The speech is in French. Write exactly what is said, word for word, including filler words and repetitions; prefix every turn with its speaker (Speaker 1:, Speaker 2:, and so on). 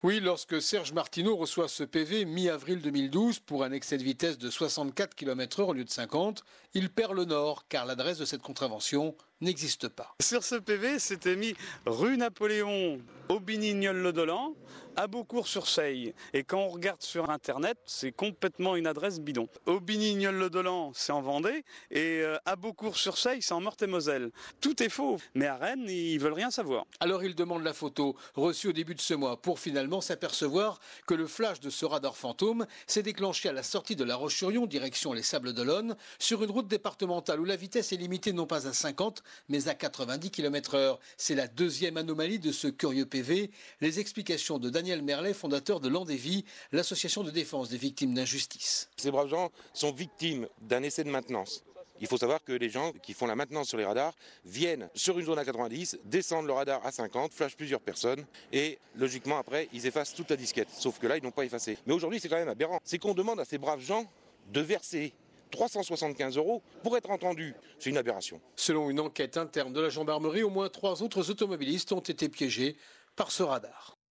Speaker 1: Oui, lorsque Serge Martineau reçoit ce P V mi-avril deux mille douze pour un excès de vitesse de soixante-quatre kilomètres heure au lieu de cinquante, il perd le nord car l'adresse de cette contravention n'existe pas.
Speaker 2: Sur ce P V, c'était mis rue Napoléon, Aubigny-Nieul-le-Dolan, à Beaucourt-sur-Seille. Et quand on regarde sur Internet, c'est complètement une adresse bidon. Aubigny-Nieul-le-Dolan, c'est en Vendée, et à Beaucourt-sur-Seille, c'est en Meurthe-et-Moselle. Tout est faux, mais à Rennes, ils veulent rien savoir.
Speaker 1: Alors il demande la photo, reçue au début de ce mois, pour finalement s'apercevoir que le flash de ce radar fantôme s'est déclenché à la sortie de La Roche-sur-Yon, direction les Sables-d'Olonne, sur une route départementale où la vitesse est limitée non pas à cinquante, mais à quatre-vingt-dix kilomètres heure. C'est la deuxième anomalie de ce curieux P V. Les explications de Daniel Merlet, fondateur de Landévie, l'association de défense des victimes d'injustice.
Speaker 3: Ces braves gens sont victimes d'un essai de maintenance. Il faut savoir que les gens qui font la maintenance sur les radars viennent sur une zone à quatre-vingt-dix, descendent le radar à cinquante, flashent plusieurs personnes et logiquement après ils effacent toute la disquette. Sauf que là ils n'ont pas effacé. Mais aujourd'hui c'est quand même aberrant. C'est qu'on demande à ces braves gens de verser trois cent soixante-quinze euros pour être entendus. C'est une aberration.
Speaker 1: Selon une enquête interne de la gendarmerie, au moins trois autres automobilistes ont été piégés par ce radar.